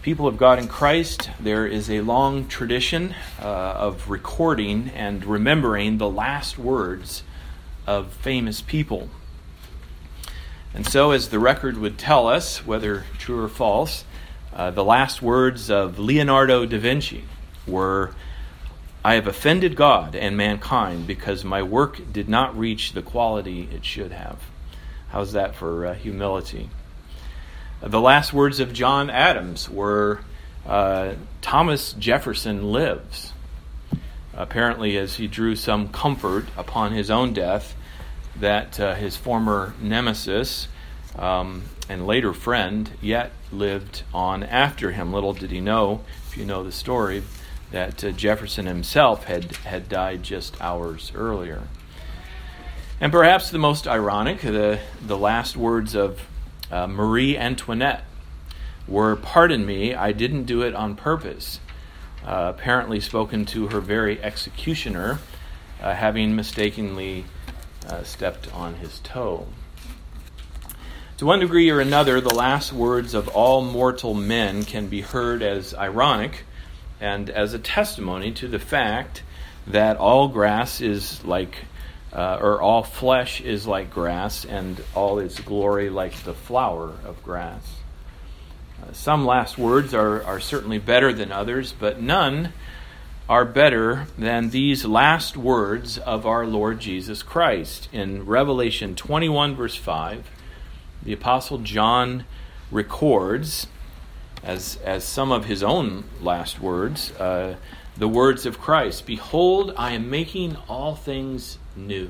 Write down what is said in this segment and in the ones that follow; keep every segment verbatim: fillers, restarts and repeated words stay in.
People of God in Christ, there is a long tradition uh, of recording and remembering the last words of famous people. And so, as the record would tell us, whether true or false, uh, the last words of Leonardo da Vinci were, "I have offended God and mankind because my work did not reach the quality it should have." How's that for uh, humility? The last words of John Adams were, uh, "Thomas Jefferson lives." Apparently, as he drew some comfort upon his own death, that uh, his former nemesis um, and later friend yet lived on after him. Little did he know, if you know the story, that uh, Jefferson himself had, had died just hours earlier. And perhaps the most ironic, the, the last words of Uh, Marie Antoinette were, "Pardon me, I didn't do it on purpose," uh, apparently spoken to her very executioner, uh, having mistakenly uh, stepped on his toe. To one degree or another, the last words of all mortal men can be heard as ironic and as a testimony to the fact that all grass is like Uh, or all flesh is like grass, and all its glory like the flower of grass. Uh, some last words are, are certainly better than others, but none are better than these last words of our Lord Jesus Christ. In Revelation twenty-one, verse five, the Apostle John records, as, as some of his own last words, uh, the words of Christ, "Behold, I am making all things new."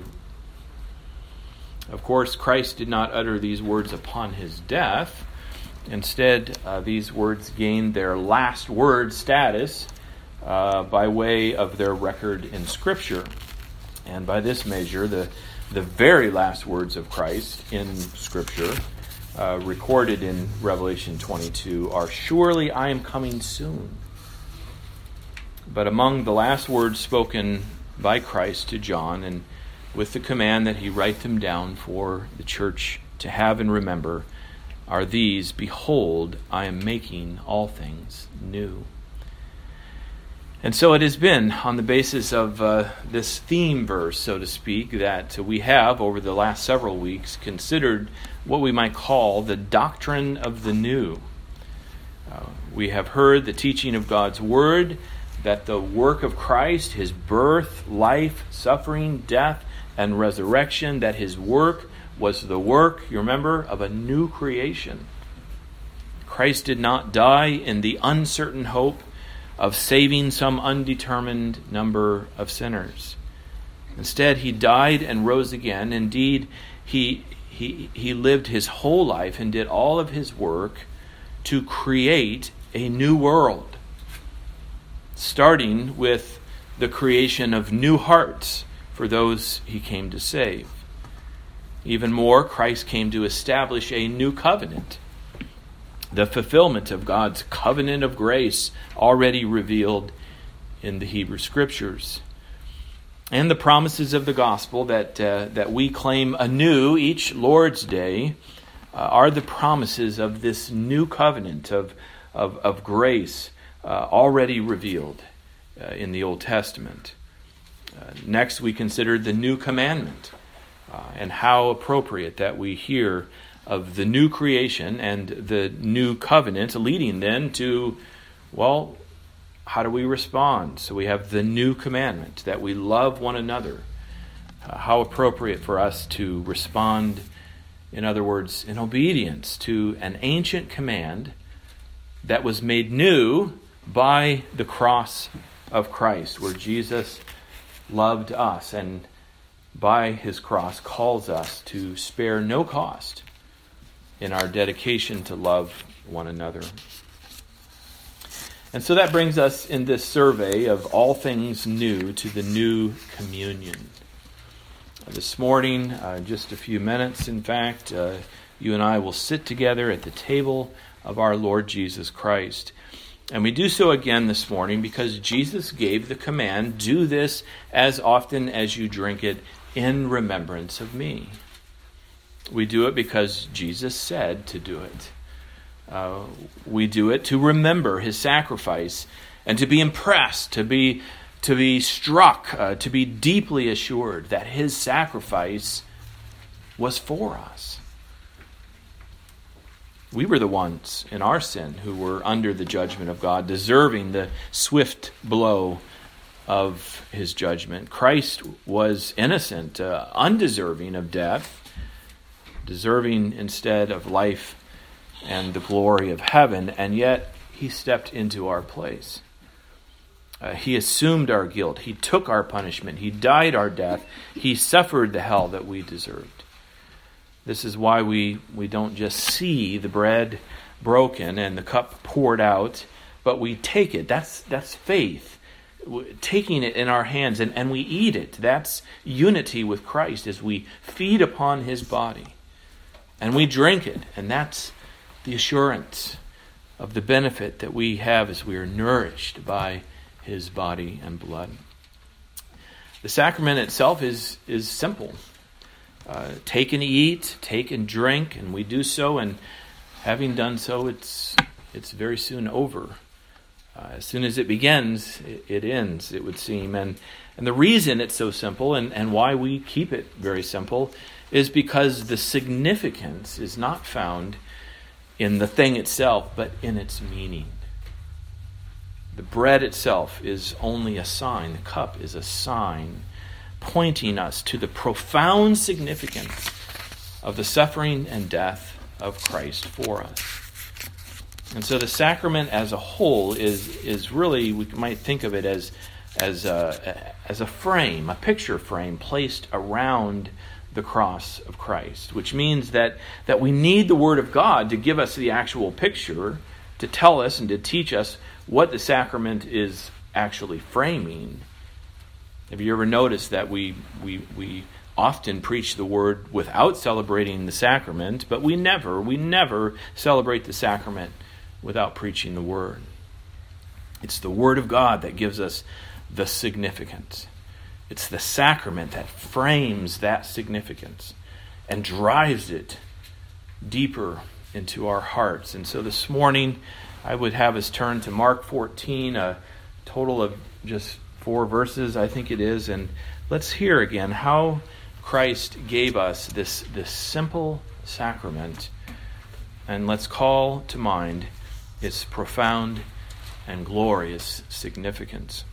Of course, Christ did not utter these words upon his death. Instead, uh, these words gained their last word status uh, by way of their record in Scripture. And by this measure, the, the very last words of Christ in Scripture, uh, recorded in Revelation twenty-two, are, "Surely I am coming soon." But among the last words spoken by Christ to John, and with the command that he write them down for the church to have and remember, are these, "Behold, I am making all things new." And so it has been on the basis of uh, this theme verse, so to speak, that we have, over the last several weeks, considered what we might call the doctrine of the new. Uh, we have heard the teaching of God's Word, that the work of Christ, his birth, life, suffering, death, and resurrection, that his work was the work, you remember, of a new creation. Christ did not die in the uncertain hope of saving some undetermined number of sinners. Instead, he died and rose again. Indeed, he, he, he lived his whole life and did all of his work to create a new world, starting with the creation of new hearts for those he came to save. Even more, Christ came to establish a new covenant, the fulfillment of God's covenant of grace already revealed in the Hebrew Scriptures. And the promises of the gospel that uh, that we claim anew each Lord's Day uh, are the promises of this new covenant of, of, of grace uh, already revealed uh, in the Old Testament. Uh, next, we considered the new commandment uh, and how appropriate that we hear of the new creation and the new covenant, leading then to, well, how do we respond? So we have the new commandment, that we love one another. Uh, how appropriate for us to respond, in other words, in obedience to an ancient command that was made new by the cross of Christ, where Jesus loved us and by his cross calls us to spare no cost in our dedication to love one another. And so that brings us in this survey of all things new to the new communion. This morning, uh, just a few minutes, in fact, uh, you and I will sit together at the table of our Lord Jesus Christ. And we do so again this morning because Jesus gave the command, do this as often as you drink it in remembrance of me. We do it because Jesus said to do it. Uh, we do it to remember his sacrifice and to be impressed, to be to be struck, uh, to be deeply assured that his sacrifice was for us. We were the ones in our sin who were under the judgment of God, deserving the swift blow of his judgment. Christ was innocent, uh, undeserving of death, deserving instead of life and the glory of heaven, and yet he stepped into our place. Uh, he assumed our guilt. He took our punishment. He died our death. He suffered the hell that we deserved. This is why we, we don't just see the bread broken and the cup poured out, but we take it. That's, that's faith. Taking it in our hands and, and we eat it. That's unity with Christ as we feed upon his body. And we drink it. And that's the assurance of the benefit that we have as we are nourished by his body and blood. The sacrament itself is, is simple. Uh, take and eat, take and drink, and we do so, and having done so, it's it's very soon over. Uh, as soon as it begins, it, it ends, it would seem. And and the reason it's so simple and, and why we keep it very simple is because the significance is not found in the thing itself, but in its meaning. The bread itself is only a sign. The cup is a sign pointing us to the profound significance of the suffering and death of Christ for us. And so the sacrament as a whole is is really, we might think of it as as a, as a frame, a picture frame placed around the cross of Christ, which means that, that we need the Word of God to give us the actual picture, to tell us and to teach us what the sacrament is actually framing. Have you ever noticed that we we we often preach the Word without celebrating the sacrament, but we never, we never celebrate the sacrament without preaching the Word? It's the Word of God that gives us the significance. It's the sacrament that frames that significance and drives it deeper into our hearts. And so this morning, I would have us turn to Mark fourteen, a total of just four verses, I think it is, and let's hear again how Christ gave us this, this simple sacrament, and let's call to mind its profound and glorious significance.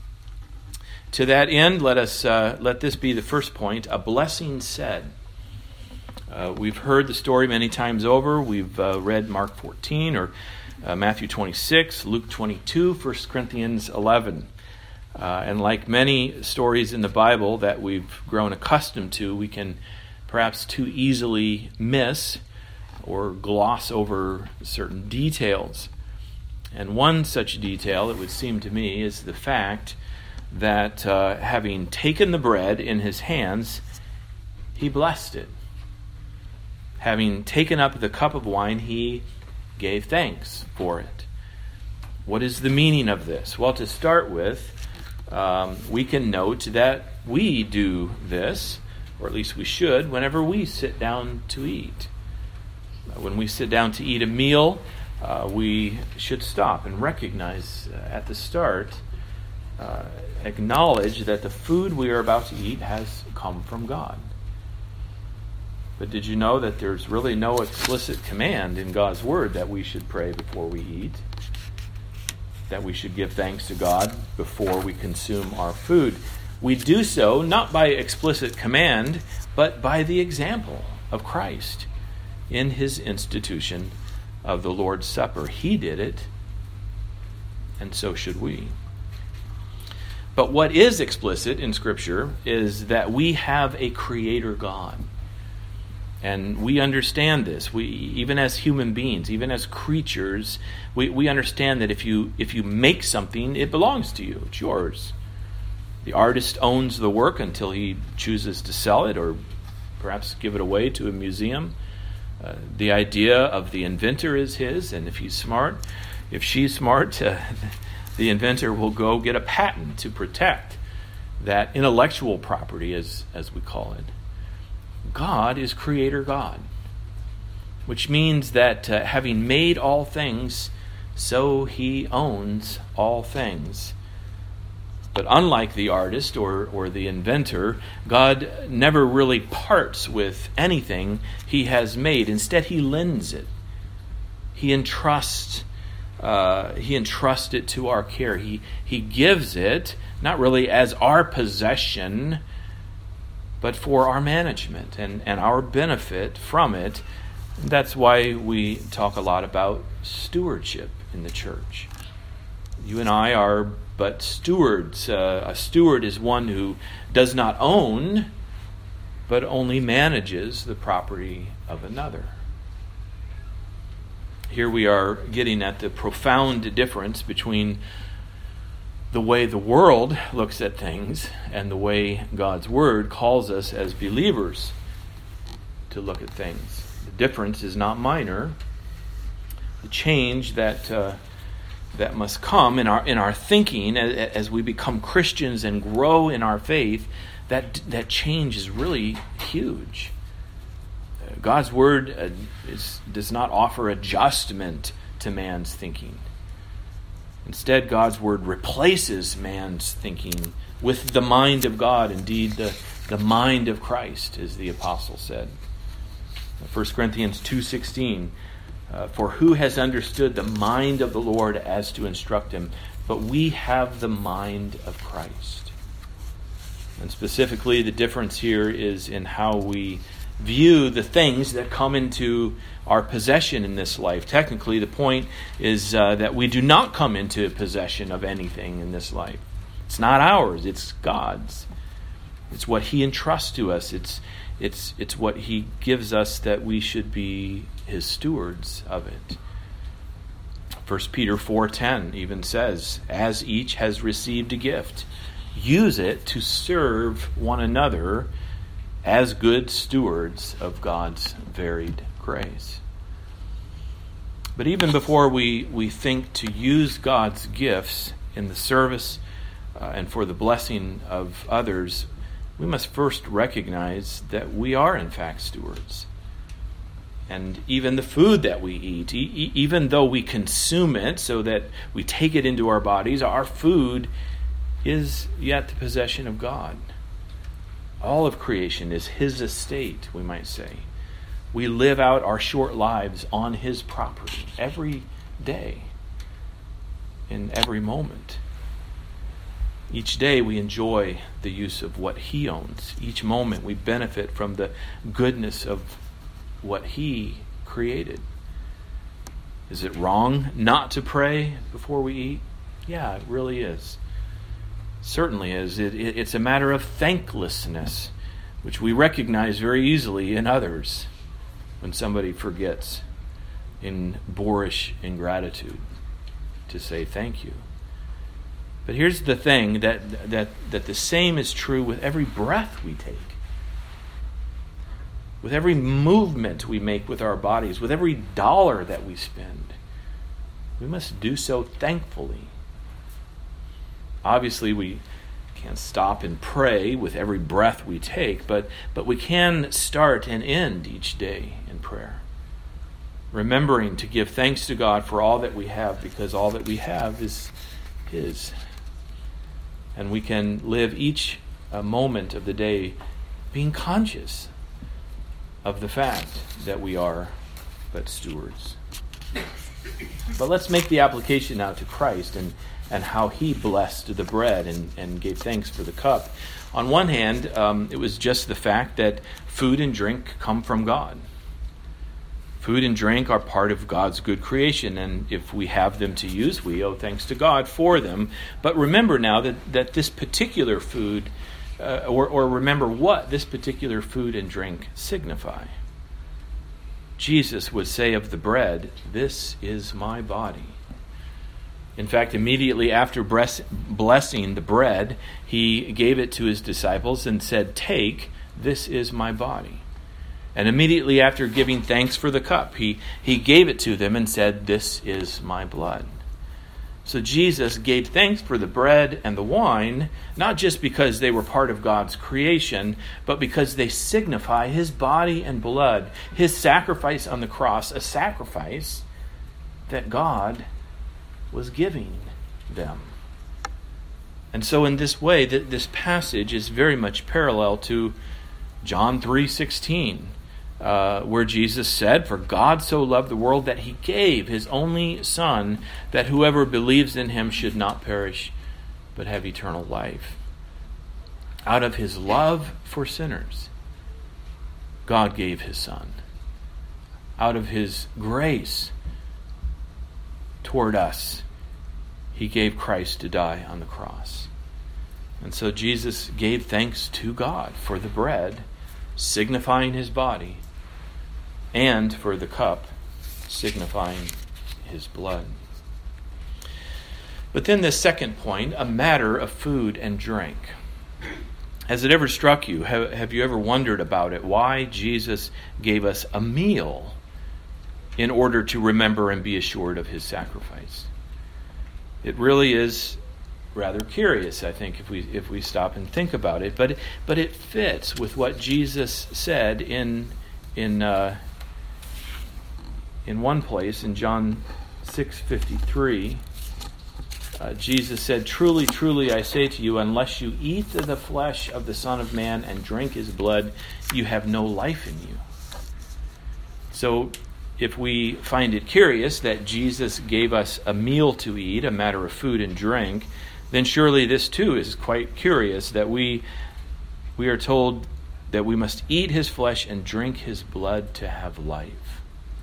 To that end, let us uh, let this be the first point: a blessing said. Uh, we've heard the story many times over. We've uh, read Mark fourteen or uh, Matthew twenty-six, Luke twenty-two, First Corinthians eleven. Uh, and like many stories in the Bible that we've grown accustomed to, we can perhaps too easily miss or gloss over certain details. And one such detail, it would seem to me, is the fact that uh, having taken the bread in his hands, he blessed it. Having taken up the cup of wine, he gave thanks for it. What is the meaning of this? Well, to start with, um, we can note that we do this, or at least we should, whenever we sit down to eat. When we sit down to eat a meal, uh, we should stop and recognize uh, at the start, uh, acknowledge that the food we are about to eat has come from God. But did you know that there's really no explicit command in God's Word that we should pray before we eat? That we should give thanks to God before we consume our food? We do so not by explicit command, but by the example of Christ in his institution of the Lord's Supper. He did it, and so should we. But what is explicit in Scripture is that we have a Creator God. And we understand this. We, even as human beings, even as creatures, we, we understand that if you if you make something, it belongs to you. It's yours. The artist owns the work until he chooses to sell it or perhaps give it away to a museum. Uh, the idea of the inventor is his, and if he's smart, if she's smart, uh, the inventor will go get a patent to protect that intellectual property, as, as we call it. God is Creator God. which means that uh, having made all things, so he owns all things. But unlike the artist or, or the inventor, God never really parts with anything he has made. Instead, he lends it. He entrusts uh, he entrusts it to our care. He he gives it not really as our possession, but for our management and, and our benefit from it. That's why we talk a lot about stewardship in the church. You and I are but stewards. Uh, a steward is one who does not own, but only manages the property of another. Here we are getting at the profound difference between the way the world looks at things and the way God's Word calls us as believers to look at things. The difference is not minor. The change that uh, that must come in our in our thinking as, as we become Christians and grow in our faith, that that change is really huge. God's Word uh, is, does not offer adjustment to man's thinking. Instead, God's Word replaces man's thinking with the mind of God, indeed the, the mind of Christ, as the apostle said. First Corinthians two sixteen, uh, for who has understood the mind of the Lord as to instruct him? But we have the mind of Christ. And specifically, the difference here is in how we view the things that come into our possession in this life. Technically, the point is uh, that we do not come into possession of anything in this life. It's not ours, it's God's. It's what He entrusts to us. It's it's it's what He gives us that we should be His stewards of it. First Peter four ten even says, as each has received a gift, use it to serve one another as good stewards of God's varied grace. But even before we, we think to use God's gifts in the service uh, and for the blessing of others, we must first recognize that we are in fact stewards. And even the food that we eat, e- even though we consume it so that we take it into our bodies, our food is yet the possession of God. All of creation is His estate, we might say. We live out our short lives on His property every day, in every moment. Each day we enjoy the use of what He owns. Each moment we benefit from the goodness of what He created. Is it wrong not to pray before we eat? Yeah, it really is. Certainly is. It, it, it's a matter of thanklessness, which we recognize very easily in others when somebody forgets in boorish ingratitude to say thank you. But here's the thing, that, that, that the same is true with every breath we take, with every movement we make with our bodies, with every dollar that we spend. We must do so thankfully. Obviously, we can't stop and pray with every breath we take, but, but we can start and end each day in prayer, remembering to give thanks to God for all that we have, because all that we have is His. And we can live each uh, moment of the day being conscious of the fact that we are but stewards. But let's make the application now to Christ and and how He blessed the bread and, and gave thanks for the cup. On one hand, um, it was just the fact that food and drink come from God. Food and drink are part of God's good creation, and if we have them to use, we owe thanks to God for them. But remember now that, that this particular food, uh, or, or remember what this particular food and drink signify. Jesus would say of the bread, "This is my body." In fact, immediately after blessing the bread, He gave it to His disciples and said, "Take, this is my body." And immediately after giving thanks for the cup, He, he gave it to them and said, "This is my blood." So Jesus gave thanks for the bread and the wine, not just because they were part of God's creation, but because they signify his body and blood, his sacrifice on the cross, a sacrifice that God was giving them. And so in this way, that this passage is very much parallel to John three sixteen, uh, where Jesus said, "For God so loved the world that he gave his only Son, that whoever believes in him should not perish, but have eternal life." Out of his love for sinners, God gave his Son. Out of his grace toward us, he gave Christ to die on the cross. And so Jesus gave thanks to God for the bread, signifying his body, and for the cup, signifying his blood. But then the second point, a matter of food and drink. Has it ever struck you, have, have you ever wondered about it, why Jesus gave us a meal in order to remember and be assured of his sacrifice? It really is rather curious, I think, if we if we stop and think about it. But but it fits with what Jesus said in in uh, in one place in John six fifty-three. Uh, Jesus said, "Truly, truly, I say to you, unless you eat the flesh of the Son of Man and drink his blood, you have no life in you." So, if we find it curious that Jesus gave us a meal to eat, a matter of food and drink, then surely this too is quite curious that we we are told that we must eat his flesh and drink his blood to have life.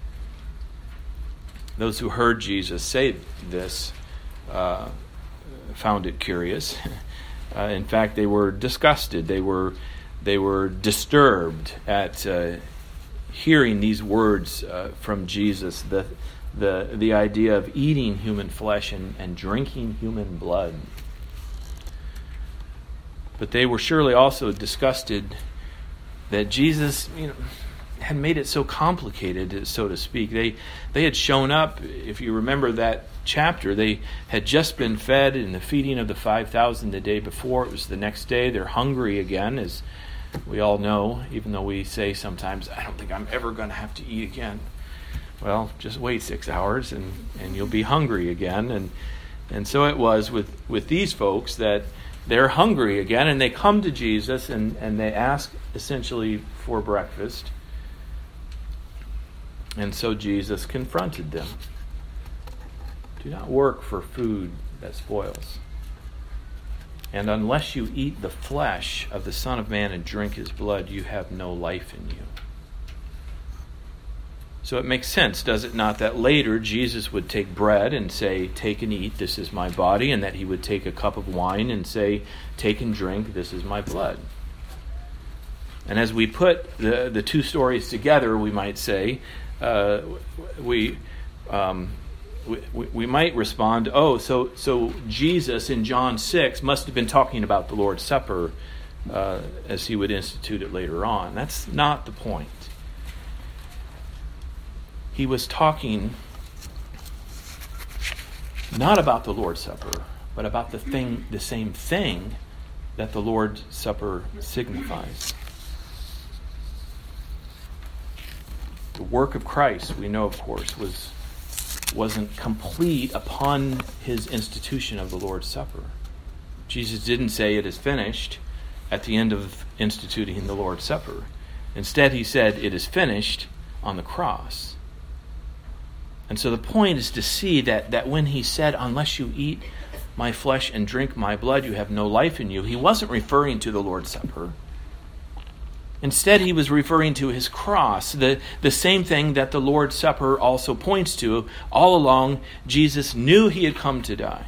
Those who heard Jesus say this uh, found it curious. Uh, in fact, they were disgusted. They were they were disturbed at uh, hearing these words uh, from Jesus, the the the idea of eating human flesh and, and drinking human blood. But they were surely also disgusted that Jesus, you know, had made it so complicated, so to speak. They they had shown up, if you remember that chapter, they had just been fed in the feeding of the five thousand the day before. It was the next day. They're hungry again, as we all know, even though we say sometimes, "I don't think I'm ever going to have to eat again." Well, just wait six hours and, and you'll be hungry again. And and so it was with, with these folks that they're hungry again, and they come to Jesus and, and they ask essentially for breakfast. And so Jesus confronted them. "Do not work for food that spoils. And unless you eat the flesh of the Son of Man and drink his blood, you have no life in you." So it makes sense, does it not, that later Jesus would take bread and say, "Take and eat, this is my body," and that he would take a cup of wine and say, "Take and drink, this is my blood." And as we put the, the two stories together, we might say, uh, we, um, we we might respond, oh, so so Jesus in John six must have been talking about the Lord's Supper uh, as he would institute it later on. That's not the point. He was talking not about the Lord's Supper, but about the thing, the same thing that the Lord's Supper signifies. The work of Christ, we know, of course, was wasn't complete upon his institution of the Lord's Supper. Jesus didn't say it is finished at the end of instituting the Lord's Supper. Instead, he said it is finished on the cross. And so the point is to see that, that when he said, "Unless you eat my flesh and drink my blood, you have no life in you," he wasn't referring to the Lord's Supper. Instead, he was referring to his cross, the, the same thing that the Lord's Supper also points to. All along, Jesus knew he had come to die.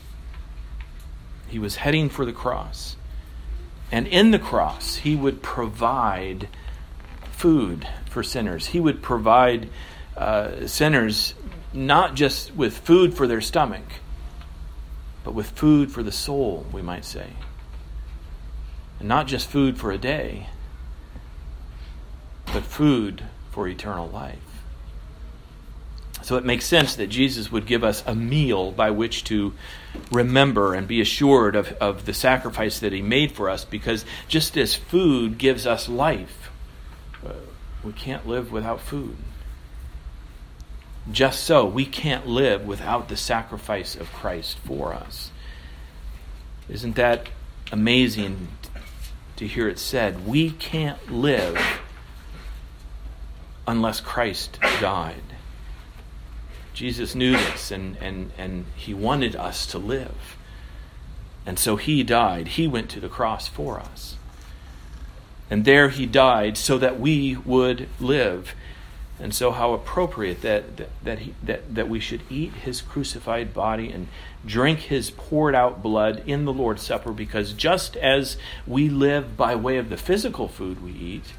He was heading for the cross. And in the cross, he would provide food for sinners. He would provide uh, sinners not just with food for their stomach, but with food for the soul, we might say. And not just food for a day, but food for eternal life. So it makes sense that Jesus would give us a meal by which to remember and be assured of, of the sacrifice that he made for us, because just as food gives us life, uh, we can't live without food. Just so, we can't live without the sacrifice of Christ for us. Isn't that amazing to hear it said? We can't live unless Christ died. Jesus knew this, and, and, and he wanted us to live. And so he died. He went to the cross for us. And there he died so that we would live. And so how appropriate that that that, he, that that we should eat his crucified body and drink his poured out blood in the Lord's Supper, because just as we live by way of the physical food we eat,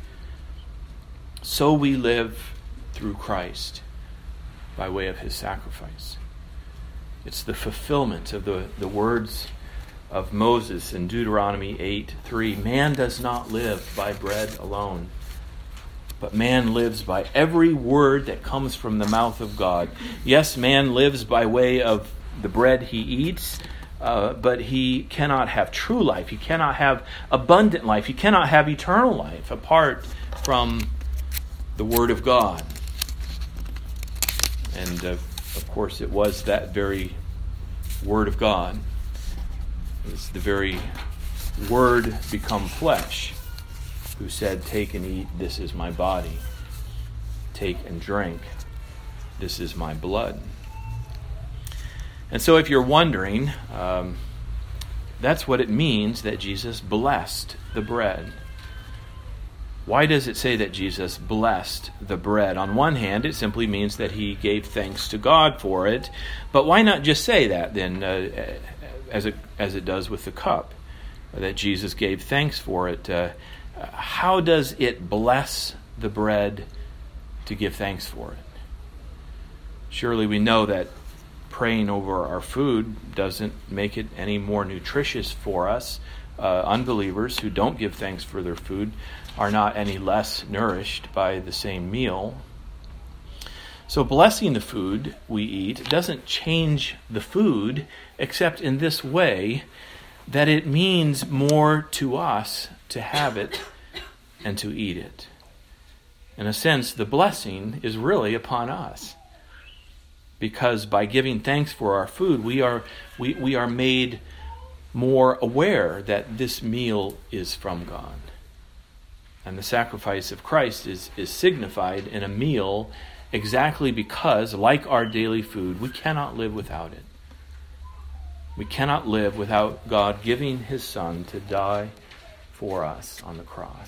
so we live through Christ by way of his sacrifice. It's the fulfillment of the, the words of Moses in Deuteronomy eight three. Man does not live by bread alone, but man lives by every word that comes from the mouth of God. Yes, man lives by way of the bread he eats, uh, but he cannot have true life. He cannot have abundant life. He cannot have eternal life apart from the Word of God. And uh, of course, it was that very Word of God. It was the very Word become flesh, who said, "Take and eat, this is my body. Take and drink, this is my blood." And so if you're wondering, um, that's what it means that Jesus blessed the bread. Why does it say that Jesus blessed the bread? On one hand, it simply means that he gave thanks to God for it. But why not just say that then, uh, as it as it does with the cup, that Jesus gave thanks for it? Uh, how does it bless the bread to give thanks for it? Surely we know that praying over our food doesn't make it any more nutritious for us. Uh, unbelievers who don't give thanks for their food are not any less nourished by the same meal. So blessing the food we eat doesn't change the food, except in this way, that it means more to us to have it and to eat it. In a sense, the blessing is really upon us, because by giving thanks for our food, we are we, we are made more aware that this meal is from God. And the sacrifice of Christ is, is signified in a meal exactly because, like our daily food, we cannot live without it. We cannot live without God giving his Son to die for us on the cross.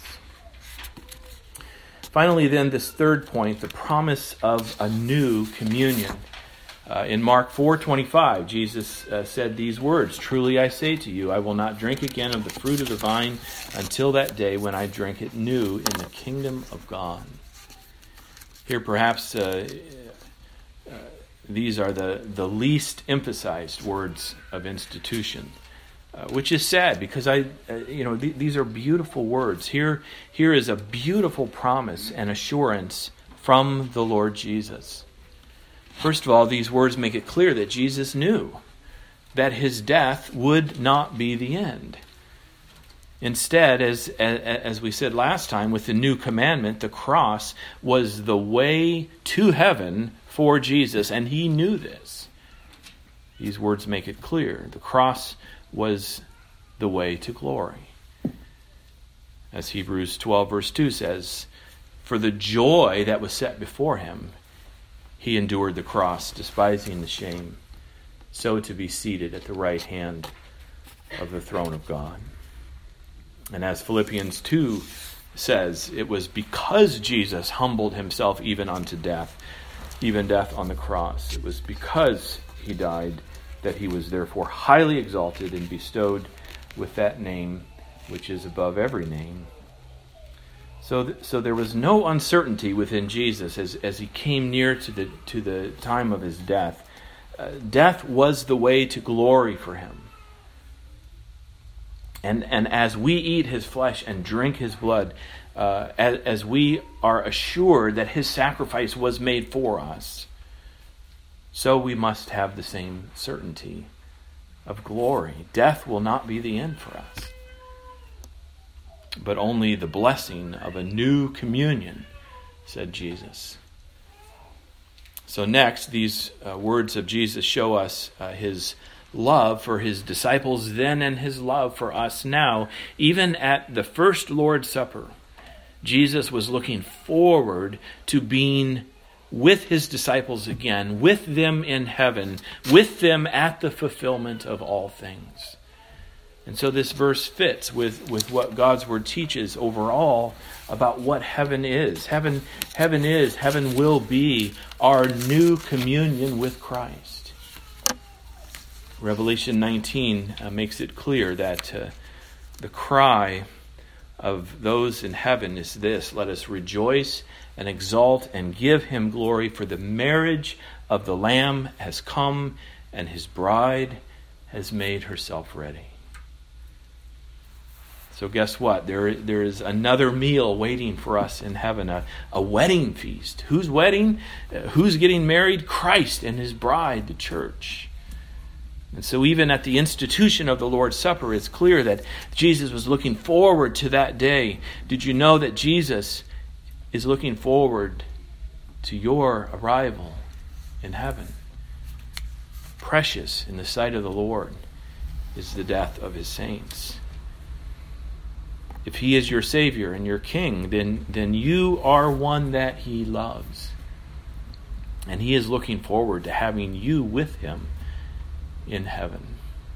Finally, then, this third point, the promise of a new communion. Uh, in Mark four twenty-five, Jesus uh, said these words, "Truly I say to you, I will not drink again of the fruit of the vine until that day when I drink it new in the kingdom of God." Here perhaps uh, uh, these are the, the least emphasized words of institution, uh, which is sad, because I, uh, you know, th- these are beautiful words. Here, here is a beautiful promise and assurance from the Lord Jesus. First of all, these words make it clear that Jesus knew that his death would not be the end. Instead, as, as we said last time, with the new commandment, the cross was the way to heaven for Jesus, and he knew this. These words make it clear. The cross was the way to glory. As Hebrews twelve verse two says, "For the joy that was set before him, he endured the cross, despising the shame, so to be seated at the right hand of the throne of God." And as Philippians two says, it was because Jesus humbled himself even unto death, even death on the cross. It was because he died that he was therefore highly exalted and bestowed with that name which is above every name. So, th- so there was no uncertainty within Jesus as, as he came near to the to the time of his death. Uh, death was the way to glory for him. And and as we eat his flesh and drink his blood, uh, as, as we are assured that his sacrifice was made for us, so we must have the same certainty of glory. Death will not be the end for us, but only the blessing of a new communion, said Jesus. So next, these uh, words of Jesus show us uh, his love for his disciples then and his love for us now. Even at the first Lord's Supper, Jesus was looking forward to being with his disciples again, with them in heaven, with them at the fulfillment of all things. And so this verse fits with, with what God's Word teaches overall about what heaven is. Heaven, heaven is, heaven will be our new communion with Christ. Revelation nineteen uh, makes it clear that uh, the cry of those in heaven is this: let us rejoice and exalt and give him glory, for the marriage of the Lamb has come, and his bride has made herself ready. So guess what? There, there is another meal waiting for us in heaven, a, a wedding feast. Whose wedding? Uh, who's getting married? Christ and his bride, the church. And so even at the institution of the Lord's Supper, it's clear that Jesus was looking forward to that day. Did you know that Jesus is looking forward to your arrival in heaven? Precious in the sight of the Lord is the death of his saints. If he is your Savior and your King, then, then you are one that he loves. And he is looking forward to having you with him in heaven.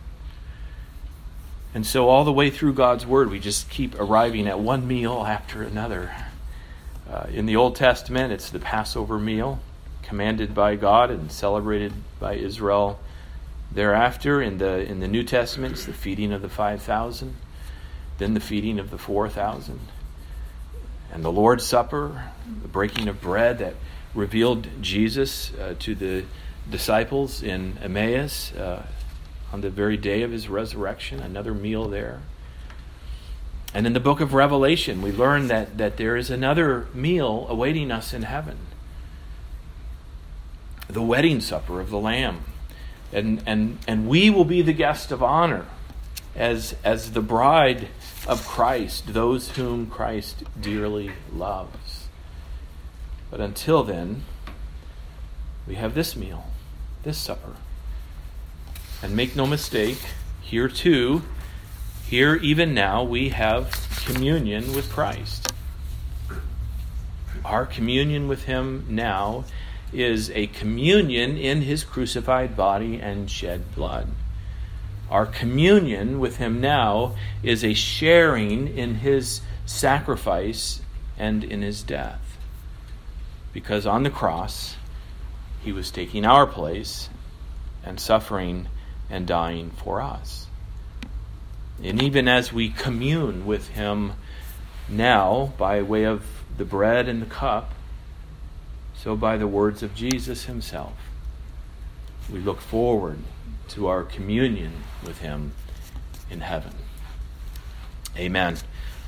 And so all the way through God's Word, we just keep arriving at one meal after another. Uh, in the Old Testament, it's the Passover meal, commanded by God and celebrated by Israel. Thereafter, in the in the New Testament, it's the feeding of the five thousand, then the feeding of the four thousand, and the Lord's Supper, the breaking of bread that revealed Jesus uh, to the disciples in Emmaus uh, on the very day of his resurrection, another meal there. And in the book of Revelation, we learn that, that there is another meal awaiting us in heaven. The wedding supper of the Lamb. And and and we will be the guest of honor as, as the bride of Christ, those whom Christ dearly loves. But until then, we have this meal, this supper. And make no mistake, here too, here even now, we have communion with Christ. Our communion with him now is a communion in his crucified body and shed blood. Our communion with him now is a sharing in his sacrifice and in his death. Because on the cross, he was taking our place and suffering and dying for us. And even as we commune with him now by way of the bread and the cup, so by the words of Jesus himself, we look forward to our communion with him in heaven. Amen.